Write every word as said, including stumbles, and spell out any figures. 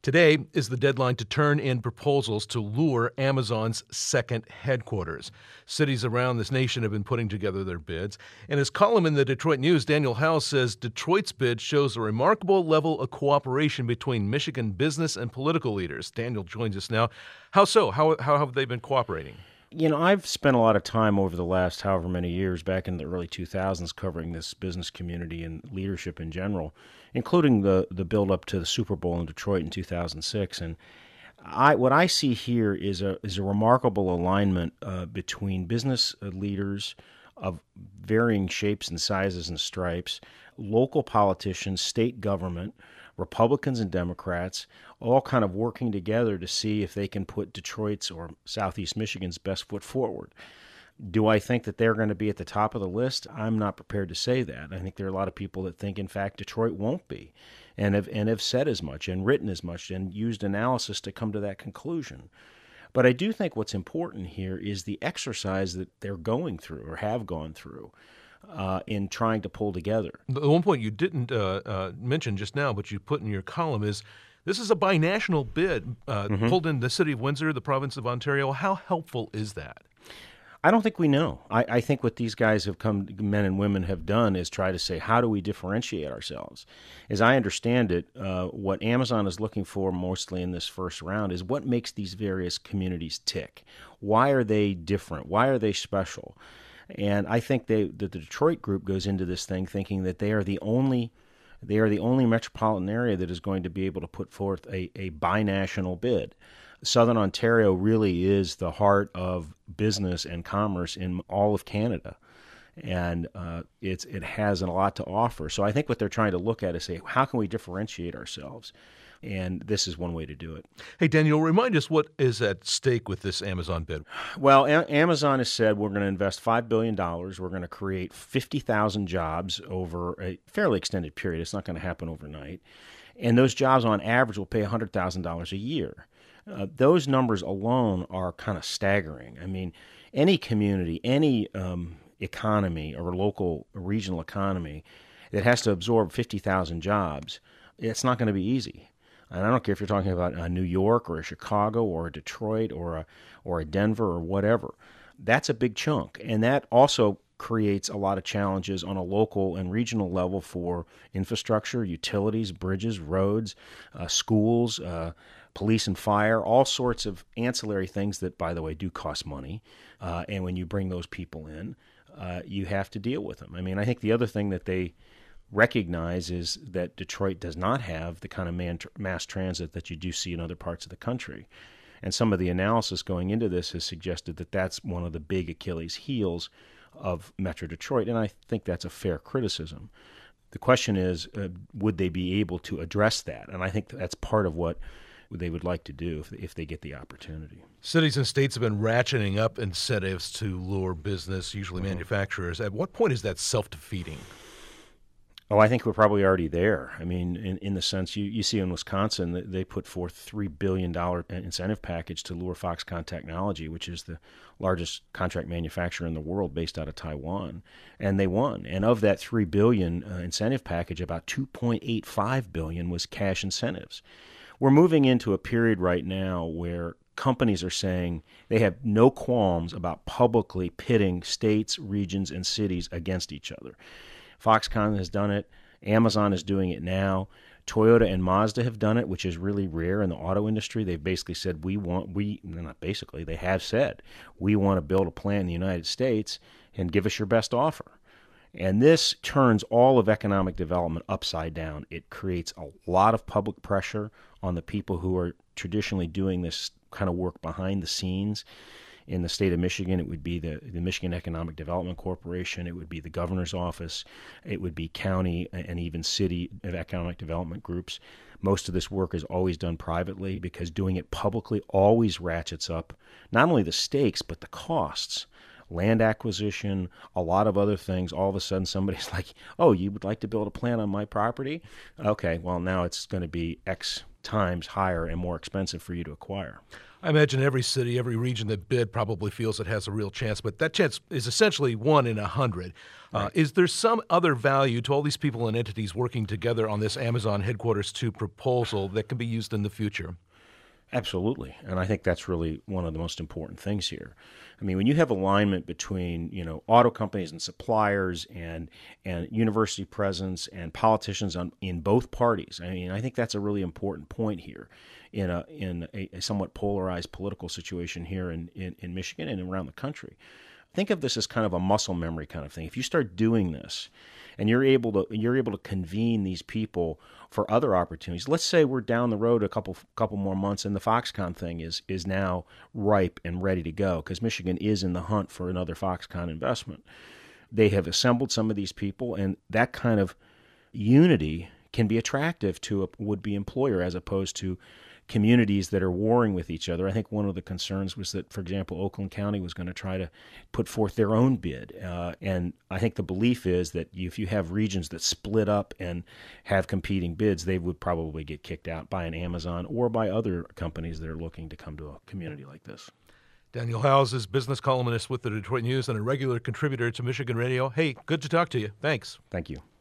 Today is the deadline to turn in proposals to lure Amazon's second headquarters. Cities around this nation have been putting together their bids. In his column in the Detroit News, Daniel Howes says Detroit's bid shows a remarkable level of cooperation between Michigan business and political leaders. Daniel joins us now. How so? How, how have they been cooperating? You know, I've spent a lot of time over the last however many years back in the early two thousands covering this business community and leadership in general, including the, the build-up to the Super Bowl in Detroit in two thousand six. And I what I see here is a is a remarkable alignment uh, between business leaders of varying shapes and sizes and stripes, local politicians, state government, Republicans and Democrats, all kind of working together to see if they can put Detroit's or Southeast Michigan's best foot forward. Do I think that they're going to be at the top of the list? I'm not prepared to say that. I think there are a lot of people that think, in fact, Detroit won't be, and have, and have said as much and written as much and used analysis to come to that conclusion. But I do think what's important here is the exercise that they're going through or have gone through. Uh, in trying to pull together. The one point you didn't uh, uh, mention just now, but you put in your column, is this is a binational bid uh, mm-hmm. pulled in the city of Windsor, the province of Ontario. How helpful is that? I don't think we know. I, I think what these guys have come, men and women have done is try to say, how do we differentiate ourselves? As I understand it, uh, what Amazon is looking for mostly in this first round is what makes these various communities tick. Why are they different? Why are they special? And I think they, that the Detroit group goes into this thing thinking that they are the only they are the only metropolitan area that is going to be able to put forth a, a binational bid. Southern Ontario really is the heart of business and commerce in all of Canada, and uh, it's it has a lot to offer. So I think what they're trying to look at is say, how can we differentiate ourselves? And this is one way to do it. Hey, Daniel, remind us what is at stake with this Amazon bid. Well, a- Amazon has said we're going to invest five billion dollars. We're going to create fifty thousand jobs over a fairly extended period. It's not going to happen overnight. And those jobs, on average, will pay one hundred thousand dollars a year. Uh, those numbers alone are kind of staggering. I mean, any community, any um, economy or local regional economy that has to absorb fifty thousand jobs, it's not going to be easy. And I don't care if you're talking about a New York or a Chicago or a Detroit or a or a Denver or whatever. That's a big chunk. And that also creates a lot of challenges on a local and regional level for infrastructure, utilities, bridges, roads, uh, schools, uh, police and fire, all sorts of ancillary things that, by the way, do cost money. Uh, and when you bring those people in, uh, you have to deal with them. I mean, I think the other thing that they recognize is that Detroit does not have the kind of man, mass transit that you do see in other parts of the country. And some of the analysis going into this has suggested that that's one of the big Achilles heels of Metro Detroit, and I think that's a fair criticism. The question is, uh, would they be able to address that? And I think that's part of what they would like to do if, if they get the opportunity. Cities and states have been ratcheting up incentives to lure business, usually mm-hmm. manufacturers. At what point is that self-defeating? Oh, I think we're probably already there. I mean, in, in the sense, you, you see in Wisconsin, that they put forth three billion dollars incentive package to lure Foxconn Technology, which is the largest contract manufacturer in the world based out of Taiwan, and they won. And of that three billion dollars uh, incentive package, about two point eight five billion dollars was cash incentives. We're moving into a period right now where companies are saying they have no qualms about publicly pitting states, regions, and cities against each other. Foxconn has done it. Amazon is doing it now. Toyota and Mazda have done it, which is really rare in the auto industry. They've basically said, we want, we, not basically, they have said, we want to build a plant in the United States and give us your best offer. And this turns all of economic development upside down. It creates a lot of public pressure on the people who are traditionally doing this kind of work behind the scenes. In the state of Michigan, it would be the, the Michigan Economic Development Corporation. It would be the governor's office. It would be county and even city economic development groups. Most of this work is always done privately because doing it publicly always ratchets up not only the stakes but the costs. land acquisition, a lot of other things. All of a sudden, somebody's like, oh, you would like to build a plant on my property? Okay, well, now it's going to be X times higher and more expensive for you to acquire. I imagine every city, every region that bid probably feels it has a real chance, but that chance is essentially one in a hundred. Uh, Right. is there some other value to all these people and entities working together on this Amazon Headquarters two proposal that can be used in the future? Absolutely. And I think that's really one of the most important things here. I mean, when you have alignment between, you know, auto companies and suppliers and and university presidents and politicians on in both parties, I mean, I think that's a really important point here in a in a, a somewhat polarized political situation here in, in, in Michigan and around the country. Think of this as kind of a muscle memory kind of thing. If you start doing this and you're able to you're able to convene these people for other opportunities. Let's say we're down the road a couple couple more months and the Foxconn thing is is now ripe and ready to go because Michigan is in the hunt for another Foxconn investment. They have assembled some of these people, and that kind of unity can be attractive to a would-be employer as opposed to communities that are warring with each other. I think one of the concerns was that, for example, Oakland County was going to try to put forth their own bid. Uh, and I think the belief is that if you have regions that split up and have competing bids, they would probably get kicked out by an Amazon or by other companies that are looking to come to a community like this. Daniel Howes is business columnist with the Detroit News and a regular contributor to Michigan Radio. Hey, good to talk to you. Thanks. Thank you.